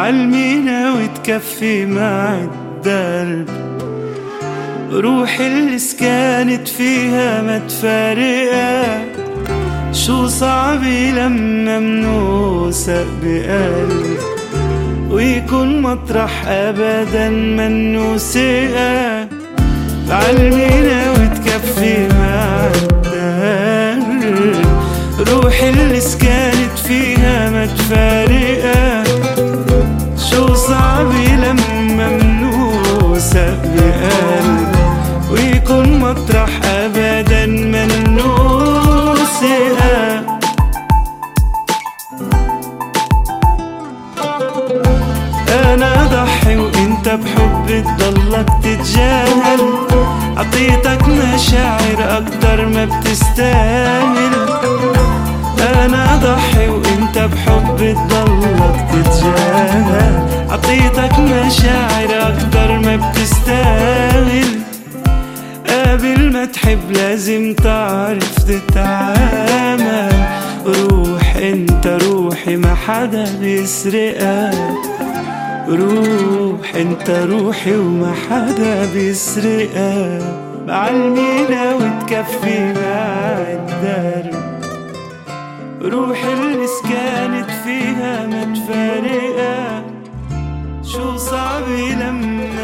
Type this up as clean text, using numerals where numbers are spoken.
عالمينا وتكفي مع الدرب، روحي اللي سكنت فيها ما تفارقها. شو صعب لما منوثق بقلب ويكون مطرح أبدا منو ثقة. عالمينا وتكفي مع الدرب، روحي اللي سكنت فيها ما تفارقها. شو صعب لما منوثق بقلب ويكون مطرح أبدا منو ثقة. أنا ضحي وإنت بحب تضلك تتجاهل، عطيتك مشاعر أكتر ما بتستاهل. أنا ضحي وإنت بحب تضلك تتجاهل، عطيتك مشاعر أكتر ما بتستاهل. قبل ما تحب لازم تعرف تتعامل. روح انت روحي ما حدا بيسرقها، روح انت روحي وما حدا بيسرقها. بعالمينا وتكفي مع الدرب، روحي اللي سكنت فيها ما تفارقها. شو صعب لما